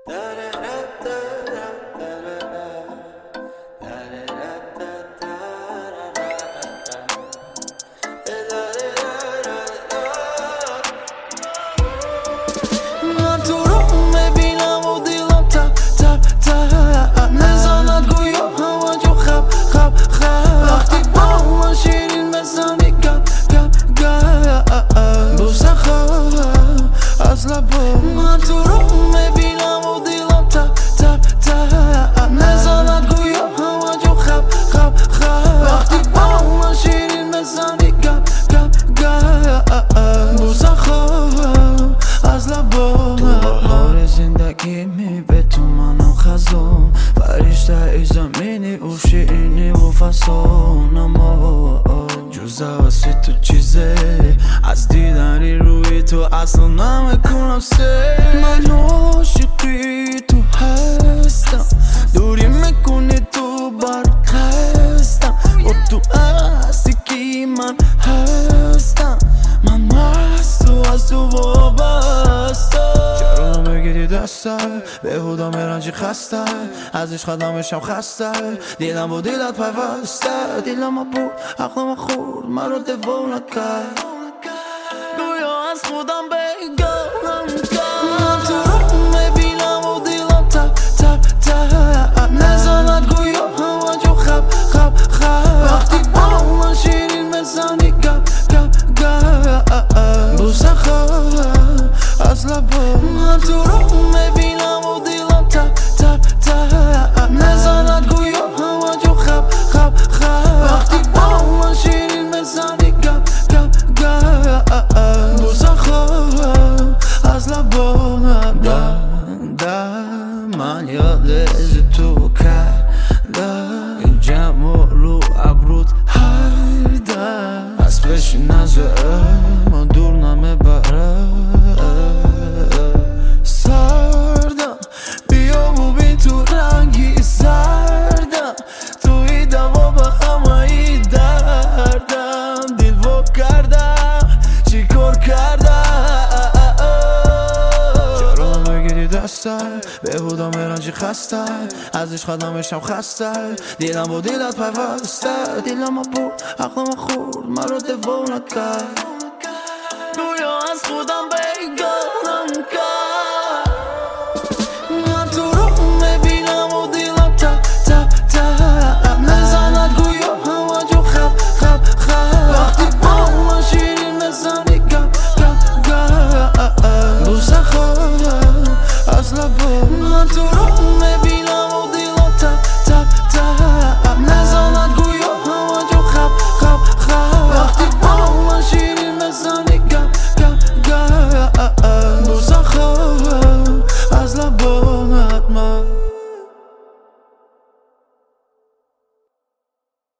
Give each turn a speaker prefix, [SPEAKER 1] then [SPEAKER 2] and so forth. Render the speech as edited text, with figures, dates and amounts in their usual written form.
[SPEAKER 1] من تو رو میبینم و دیلم تپ تپ تپ نزاند گویا همه جو خب وقتی با من شیرین بزنی گپ بوسه خواهم از لبا من تو رو میبینم و دیلم تپ تپ تپ نزاند گویا همه جو خب وقتی با من شیرین بزنی گپ بوسه خواهم از لبا تو بهار زندگیمی به تو منم خزان فرشته ای زمینی و شیرینی و فسان اما جز حواسی تو چیزه از دیدنی روی تو اصلا نمیکنم سه من عاشقی تو هستم دوری میکنی تو برخستم و تو هستی که من هستم من مست و از تو وابستم چرا نمیگیری دستم بهودا میرنجی خسته از عشق نمیشم خسته دیلم با دیلت پیوسته دیلم بود عقلم خورد من رو دیوانه کرد گویا از خودم بگم من تو رو میبینم و دیلم تپ تپ تپ نزاند گویا همه جو خب وقتی با من شیرین بزنی گپ بوسه خواهم از لبا من تو رو میبینم و دیلم تپ تپ تپ نزاند گویا همه جو خب وقتی با من شیرین بزنی گپ بوسه خواهم از لبا من یاد از تو کردم جمع رو ابرود هر دم از پیش نظرم من دور نمیبره سردم بیا و بین تو رنگی سردم توی دوا به همه ای دردم دل و کردم چی کار کردم چرا نمیگیری دستم بهودا میرنجی خسته از عشق نمیشم خسته دیلم با دیلت پیوسته دیلم بود عقلم خورد من رو دیوانه کرد گویا از خودم